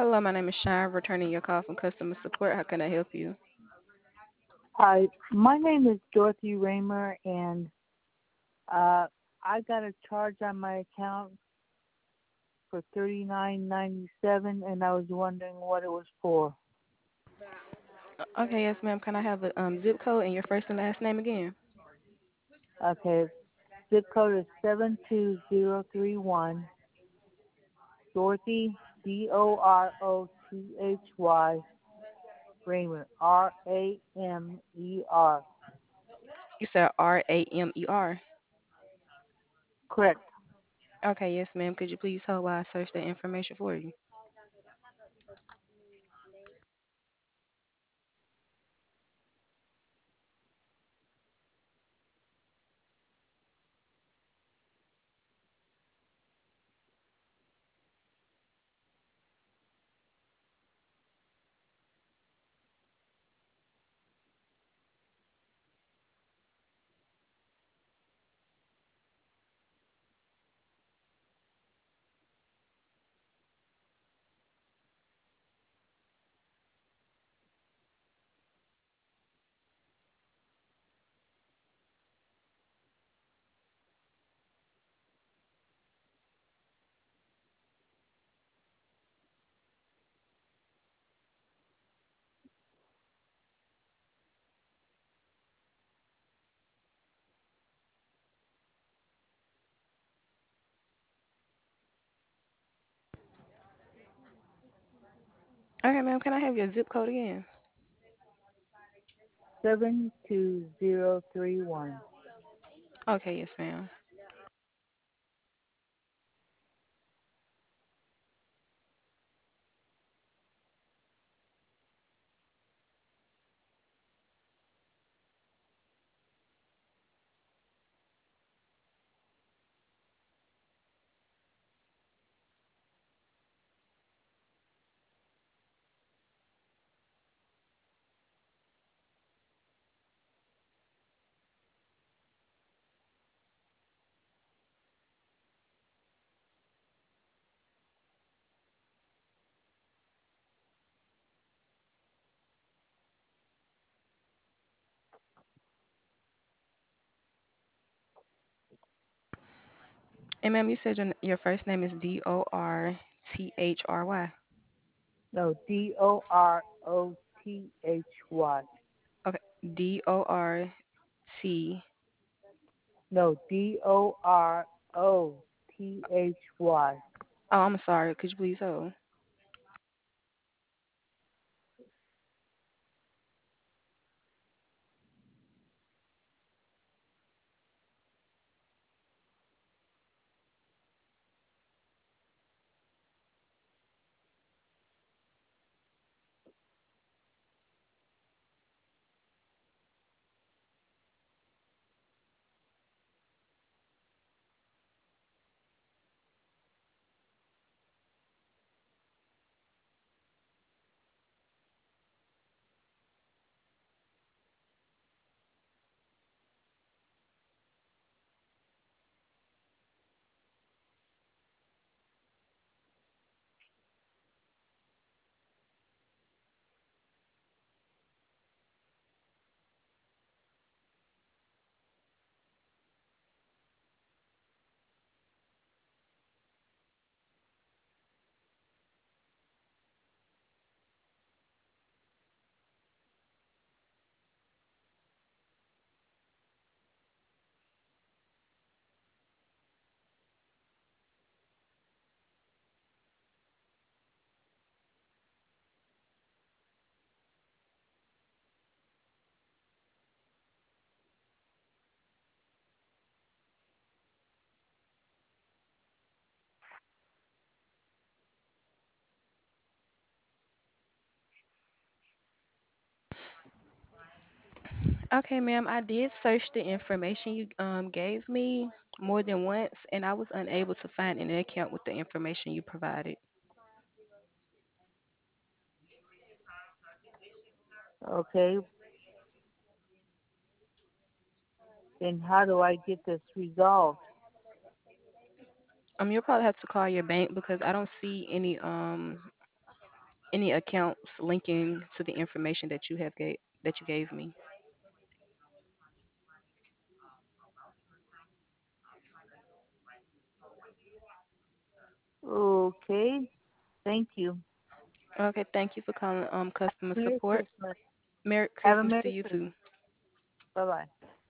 Hello, my name is Shine, returning your call from customer support. How can I help you? Hi, my name is Dorothy Raymer, and uh, I got a charge on my account for $39.97, and I was wondering what it was for. Okay, yes, ma'am. Can I have a zip code and your first and last name again? Okay, zip code is 72031, Dorothy Dorothy Raymer Ramer. You said Ramer. Correct. Okay, yes, ma'am. Could you please hold while I search that information for you? Okay, ma'am. Can I have your zip code again? 72031. Okay, yes, ma'am. And ma'am, you said your first name is Dorthy. No, Dorothy. Okay, Dorty. No, Dorothy. Oh, I'm sorry. Could you please hold? Okay, ma'am. I did search the information you gave me more than once, and I was unable to find any account with the information you provided. Okay, then how do I get this resolved? You'll probably have to call your bank because I don't see any any accounts linking to the information that you gave me. Okay. Thank you. Okay, thank you for calling customer Merry support. Christmas. Merry Have a Christmas to Merry you Christmas. too. Bye bye.